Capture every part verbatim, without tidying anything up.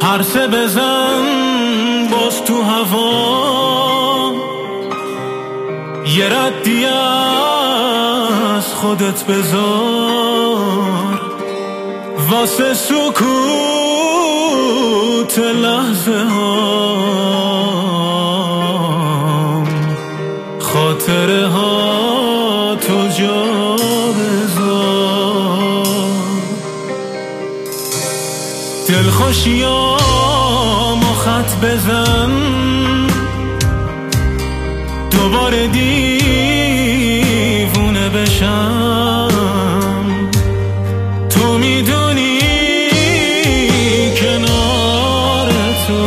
پرسه بزن باز تو هوا، یه ردی از خودت بذار واسه سکوت لحظه ها، خاطره ها تو جا بذار. دلخوشیامو خط بزن دوباره دیوونه بشم، تو میدونی کنار تو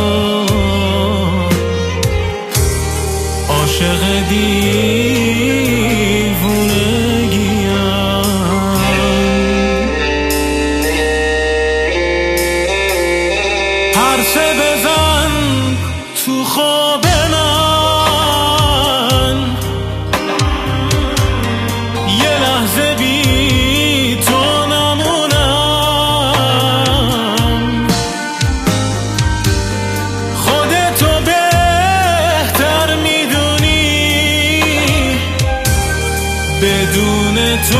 عاشق دیوونگیم. پرسه بزن تو خواب من، یه لحظه بی تو نمونم، خودتو بهتر میدونی بدون تو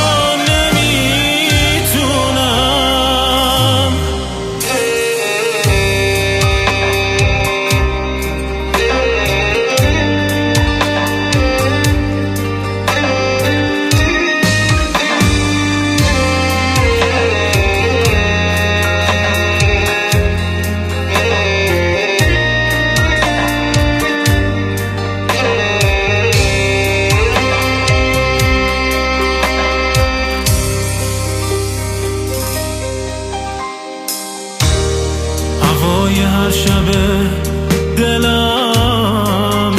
نمیتونم. هوای هر شب دلم،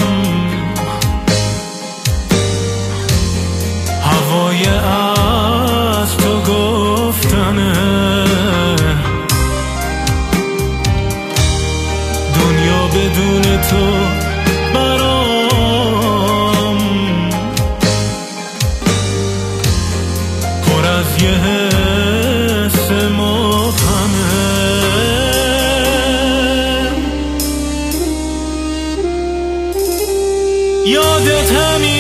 هوای از تو گفتنه، دنیا بدون تو برام پر از یه حس مبهمه. یادت همین